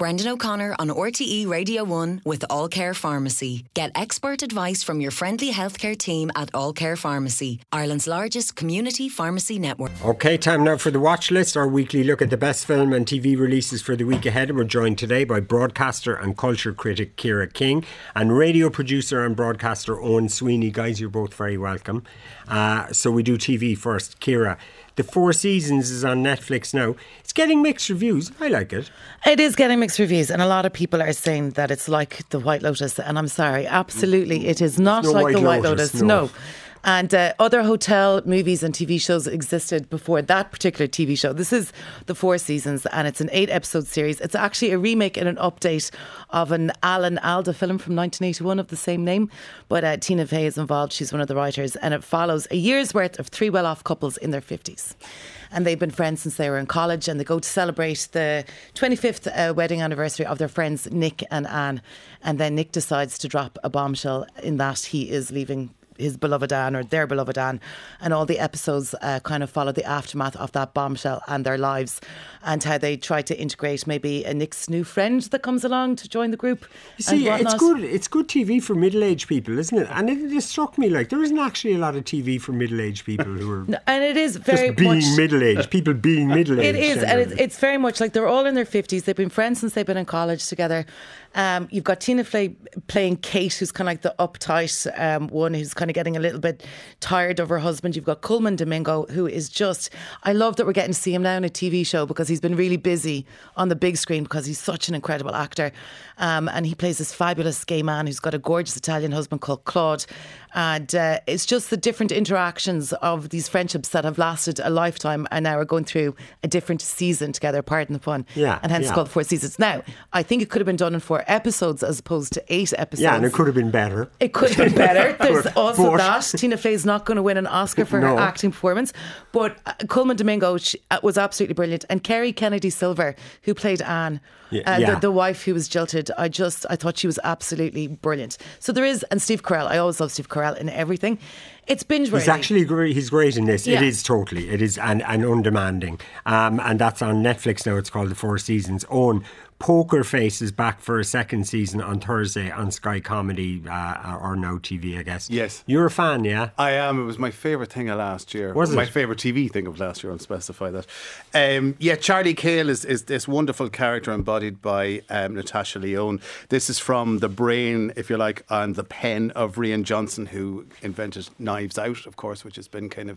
Brendan O'Connor on RTE Radio 1 with All Care Pharmacy. Get expert advice from your friendly healthcare team at All Care Pharmacy, Ireland's largest community pharmacy network. Okay, time now for the watch list, our weekly look at the best film and TV releases for the week ahead. And we're joined today by broadcaster and culture critic Ciara King and radio producer and broadcaster Owen Sweeney. Guys, you're both very welcome. So we do TV first. Ciara, The Four Seasons is on Netflix now. It's getting mixed reviews. I like it. It is getting mixed reviews, and a lot of people are saying that it's like The White Lotus, and I'm sorry, absolutely it is not like The White Lotus. No. And other hotel movies and TV shows existed before that particular TV show. This is The Four Seasons, and it's an 8-episode series. It's actually a remake and an update of an Alan Alda film from 1981 of the same name. But Tina Fey is involved. She's one of the writers. And it follows a year's worth of 3 well-off couples in their 50s. And they've been friends since they were in college, and they go to celebrate the 25th wedding anniversary of their friends Nick and Anne. And then Nick decides to drop a bombshell in that he is leaving his beloved Anne, or their beloved Anne, and all the episodes kind of follow the aftermath of that bombshell and their lives, and how they try to integrate maybe a Nick's new friend that comes along to join the group. You see, it's good TV for middle-aged people, isn't it? And it just struck me like there isn't actually a lot of TV for middle-aged people who are and it is very just being much middle-aged, people being middle-aged. It is, and it's very much like they're all in their 50s. They've been friends since they've been in college together. You've got Tina Fey playing Kate, who's kind of like the uptight one, who's kind of getting a little bit tired of her husband. You've got Colman Domingo, who is just, I love that we're getting to see him now in a TV show, because he's been really busy on the big screen because he's such an incredible actor. And he plays this fabulous gay man who's got a gorgeous Italian husband called Claude. And it's just the different interactions of these friendships that have lasted a lifetime and now are going through a different season together, pardon the pun. Yeah, and hence called 4 Seasons. Now, I think it could have been done in 4 episodes as opposed to 8 episodes. Yeah, and it could have been better. It could have been better. There's also that. Tina Fey's not going to win an Oscar for her acting performance. But Colman Domingo was absolutely brilliant. And Kerry Kennedy Silver, who played Anne, the wife who was jilted, I thought she was absolutely brilliant. So there is, and Steve Carell, I always love Steve Carell in everything. It's binge worthy. He's actually great. He's great in this. Yeah. It is totally. It is and undemanding. And that's on Netflix now. It's called The Four Seasons. Owen, Poker Face is back for a second season on Thursday on Sky Comedy or Now TV, I guess. Yes. You're a fan, yeah? I am. It was my favourite thing of last year. Was it? My favourite TV thing of last year, I'll specify that. Charlie Cale is this wonderful character embodied by Natasha Lyonne. This is from the brain, if you like, and the pen of Rian Johnson, who invented Knives Out, of course, which has been kind of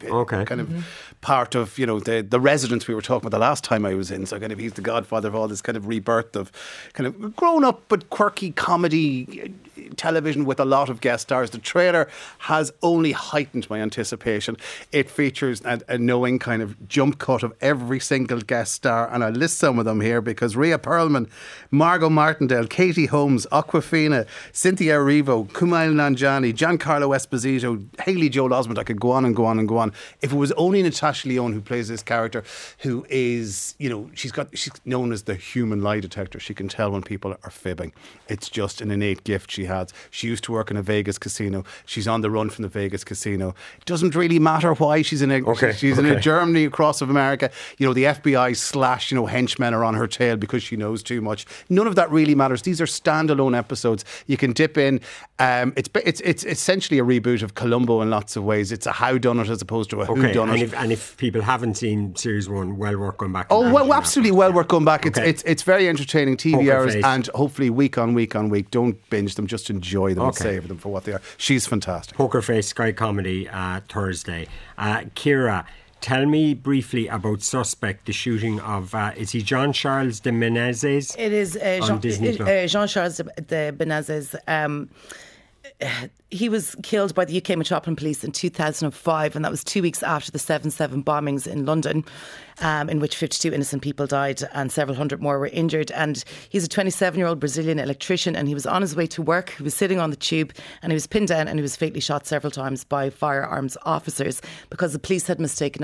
part of, the Residents we were talking about the last time I was in. So kind of he's the godfather of all this kind of rebirth of kind of grown up but quirky comedy television with a lot of guest stars. The trailer has only heightened my anticipation. It features a knowing kind of jump cut of every single guest star, and I'll list some of them here because Rhea Perlman, Margot Martindale, Katie Holmes, Awkwafina, Cynthia Erivo, Kumail Nanjiani, Giancarlo Esposito, Haley Joel Osment. I could go on and go on and go on. If it was only Natasha Lyonne who plays this character, who is, she's known as the human lie detector. She can tell when people are fibbing. It's just an innate gift she has. She used to work in a Vegas casino. She's on the run from the Vegas casino. It doesn't really matter why she's in a Germany across of America. The FBI / henchmen are on her tail because she knows too much. None of that really matters. These are standalone episodes. You can dip in. It's essentially a reboot of Columbo in lots of ways. It's a howdunit as opposed to a whodunit. And if people haven't seen series 1, well worth going back. Absolutely well worth going back. Okay. It's very entertaining TV Poker hours, Face. and hopefully week on week on week. Don't binge them, just enjoy them and savour them for what they are. She's fantastic. Poker Face, Sky Comedy, Thursday. Ciara, tell me briefly about Suspect, the shooting of, is he Jean-Charles de Menezes? It is Jean-Charles de Menezes. He was killed by the UK Metropolitan Police in 2005, and that was 2 weeks after the 7/7 bombings in London, in which 52 innocent people died and several hundred more were injured. And he's a 27-year-old Brazilian electrician, and he was on his way to work. He was sitting on the tube and he was pinned down, and he was fatally shot several times by firearms officers because the police had mistaken him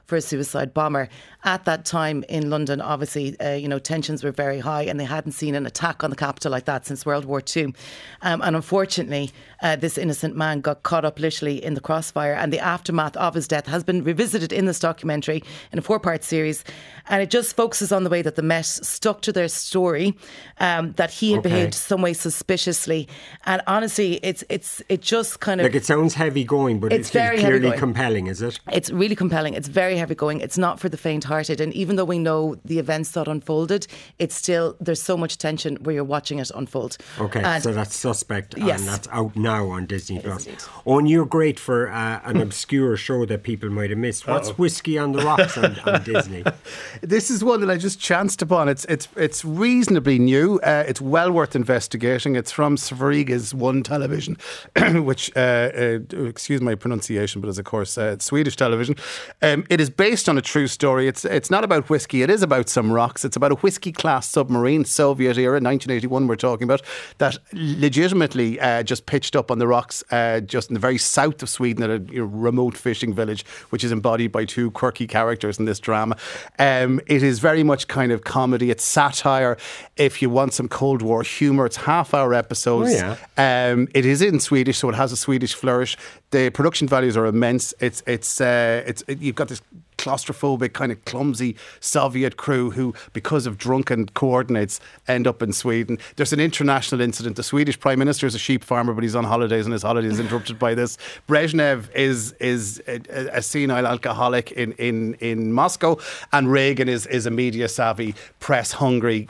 for a suicide bomber. At that time in London, obviously, tensions were very high, and they hadn't seen an attack on the capital like that since World War II. And unfortunately, this innocent man got caught up literally in the crossfire, and the aftermath of his death has been revisited in this documentary in a 4-part series. And it just focuses on the way that the Met stuck to their story, that he had behaved some way suspiciously. And honestly, it just kind of... Like, it sounds heavy going, but it's very clearly compelling, is it? It's really compelling. It's very heavy going. It's not for the faint-hearted. And even though we know the events that unfolded, it's still, there's so much tension where you're watching it unfold. Okay, and so that's Suspect, yes, and that's out now on Disney Plus. Oh, and you're great for an obscure show that people might have missed. What's Whiskey on the Rocks on Disney? This is one that I just chanced upon. It's reasonably new. It's well worth investigating. It's from Sveriges One Television, which, excuse my pronunciation, but is of course Swedish television. It is based on a true story. It's not about whiskey. It is about some rocks. It's about a whiskey-class submarine, Soviet era, 1981 we're talking about, that legitimately just pitched up on the rocks just in the very south of Sweden at a remote fishing village, which is embodied by 2 quirky characters in this drama. It is very much kind of comedy. It's satire. If you want some Cold War humour, it's half-hour episodes. Oh, yeah. It is in Swedish, so it has a Swedish flourish. The production values are immense. You've got this claustrophobic, kind of clumsy Soviet crew who, because of drunken coordinates, end up in Sweden. There's an international incident. The Swedish Prime Minister is a sheep farmer, but he's on holidays, and his holiday is interrupted by this. Brezhnev is a senile alcoholic in Moscow, and Reagan is a media savvy, press hungry,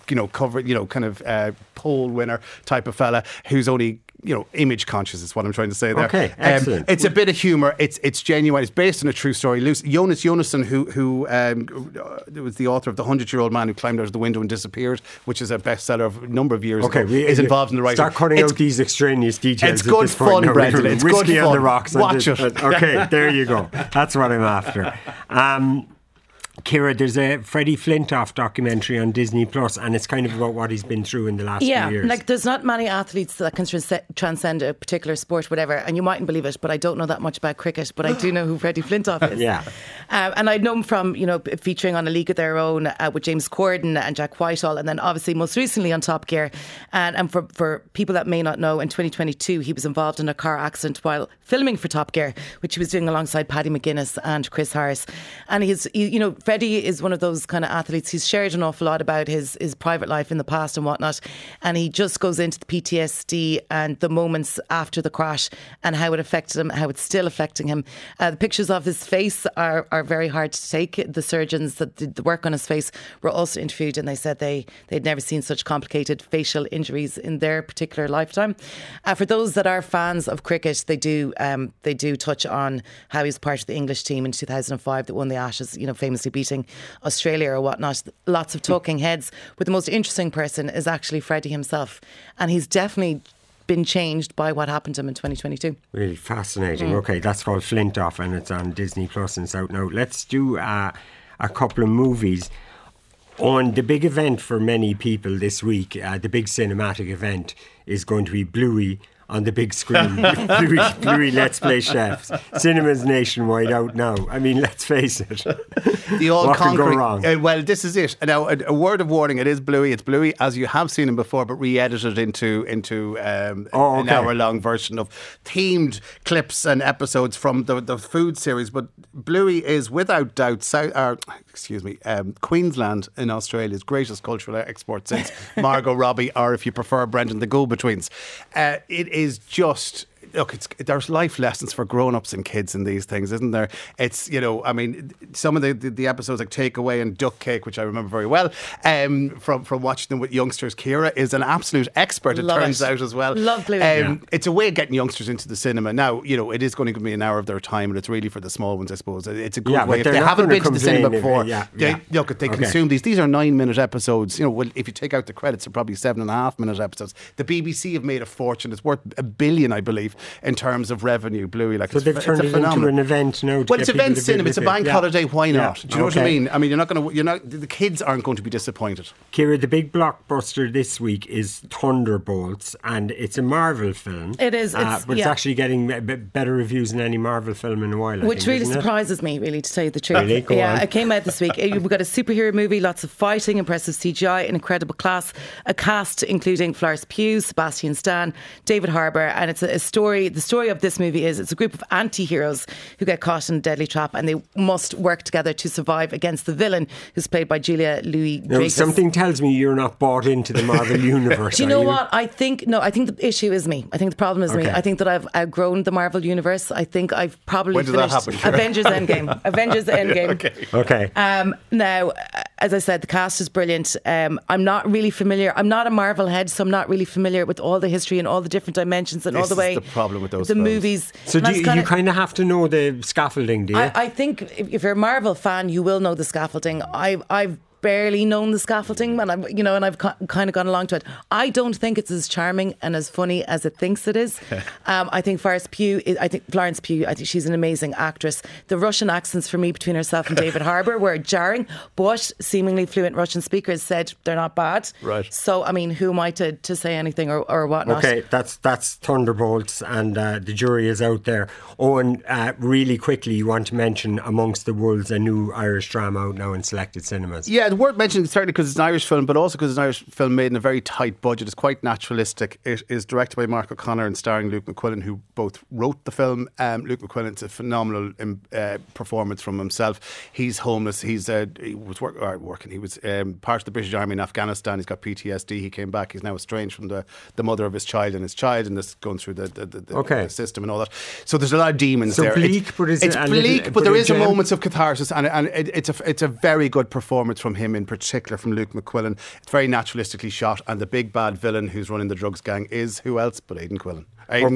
poll winner type of fella who's only image conscious is what I'm trying to say there. Okay, excellent. It's a bit of humour. It's genuine. It's based on a true story. Jonas Jonasson, who was the author of The 100-Year-Old Man Who Climbed Out of the Window and Disappeared, which is a bestseller of a number of years ago, is involved in the writing. Start cutting out these extraneous details. It's good fun, Brendan. It's Whiskey good fun. On the Rocks. Watch it. Okay, there you go. That's what I'm after. Ciara, there's a Freddie Flintoff documentary on Disney Plus, and it's kind of about what he's been through in the last few years. Like, there's not many athletes that can transcend a particular sport, whatever, and you mightn't believe it, but I don't know that much about cricket, but I do know who Freddie Flintoff is. Yeah. And I know him from, featuring on A League of Their Own with James Corden and Jack Whitehall, and then obviously most recently on Top Gear. And for people that may not know, in 2022 he was involved in a car accident while filming for Top Gear, which he was doing alongside Paddy McGuinness and Chris Harris. And Freddie is one of those kind of athletes. He's shared an awful lot about his private life in the past and whatnot, and he just goes into the PTSD and the moments after the crash and how it affected him, how it's still affecting him. The pictures of his face are very hard to take. The surgeons that did the work on his face were also interviewed, and they said they'd never seen such complicated facial injuries in their particular lifetime. For those that are fans of cricket, they do touch on how he was part of the English team in 2005 that won the Ashes, famously beating Australia or whatnot. Lots of talking heads, but the most interesting person is actually Freddie himself, and he's definitely been changed by what happened to him in 2022. Really fascinating. Okay, that's called Flintoff, and it's on Disney Plus and it's out now. Let's do a couple of movies. On the big event for many people this week, the big cinematic event is going to be Bluey on the big screen. Bluey Let's Play Chefs. Cinemas nationwide out now. I mean, let's face it. The all what can go wrong? Well, this is it. Now, a word of warning, it is Bluey. It's Bluey as you have seen him before, but re-edited into an hour-long version of themed clips and episodes from the food series. But Bluey is without doubt Queensland in Australia's greatest cultural export since Margot Robbie, or if you prefer, Brendan, the Go-Betweens. It is just... Look, there's life lessons for grown-ups and kids in these things, isn't there? It's, some of the episodes like Takeaway and Duck Cake, which I remember very well, from watching them with youngsters. Ciara is an absolute expert, it turns out, as well. Love Bluey. It's a way of getting youngsters into the cinema. Now, it is going to be an hour of their time, and it's really for the small ones, I suppose. It's a good way. If they haven't been to the cinema before, they consume these. These are 9-minute episodes. If you take out the credits, they're probably 7.5-minute episodes. The BBC have made a fortune. It's worth $1 billion, I believe. in terms of revenue, Bluey. Like, so they've turned it into an event now. Well, it's event cinema. It's a bank holiday. Why not? Do you know what I mean? I mean, the kids aren't going to be disappointed. Ciara, the big blockbuster this week is Thunderbolts, and it's a Marvel film. It is. But it's actually getting better reviews than any Marvel film in a while. Which really surprises me, really, to tell you the truth. Really? Go on. It came out this week. We've got a superhero movie, lots of fighting, impressive CGI, an incredible a cast including Florence Pugh, Sebastian Stan, David Harbour, and it's a story. The story of this movie is it's a group of anti-heroes who get caught in a deadly trap, and they must work together to survive against the villain, who's played by Julia Louis-Dreyfus. Something tells me you're not bought into the Marvel universe. Do you know what? I think the issue is me. I think the problem is me. I think that I've outgrown the Marvel universe. I think I've probably finished Avengers Endgame. Avengers Endgame. Okay. Now, as I said, the cast is brilliant. I'm not really familiar. I'm not a Marvel head, so I'm not really familiar with all the history and all the different dimensions and all the way. This is the problem with those the movies. So you kind of have to know the scaffolding, do you? I think if you're a Marvel fan, you will know the scaffolding. I've barely known the scaffolding, and I've kind of gone along to it. I don't think it's as charming and as funny as it thinks it is. I think Florence Pugh, she's an amazing actress. The Russian accents for me between herself and David Harbour were jarring, but seemingly fluent Russian speakers said they're not bad. Right. So, I mean, who am I to say anything or whatnot? Okay, that's Thunderbolts, and the jury is out there. Owen, really quickly, you want to mention Amongst the Wolves, a new Irish drama out now in selected cinemas. Yeah, worth mentioning, certainly because it's an Irish film, but also because it's an Irish film made in a very tight budget. It's quite naturalistic. It is directed by Mark O'Connor and starring Luke McQuillan, who both wrote the film. Luke McQuillan's a phenomenal performance from himself. He's homeless. He was working. He was part of the British Army in Afghanistan. He's got PTSD. He came back. He's now estranged from the mother of his child, and this going through the system and all that. So there's a lot of demons there. Bleak, it's bleak, but there is a moments of catharsis, and it's a very good performance from him, in particular from Luke McQuillan. It's very naturalistically shot, and the big bad villain who's running the drugs gang is who else but Aidan Quillan.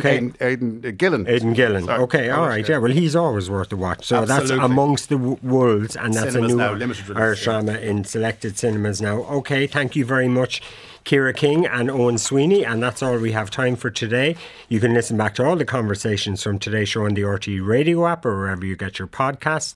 Aidan Gillen. Aidan Gillen. Sorry. Okay, all right. Yeah, well, he's always worth a watch. So absolutely. That's Amongst the Wolves, and that's cinemas a new Irish drama in selected cinemas now. Okay, thank you very much, Ciara King and Owen Sweeney, and that's all we have time for today. You can listen back to all the conversations from today's show on the RTE Radio app or wherever you get your podcasts.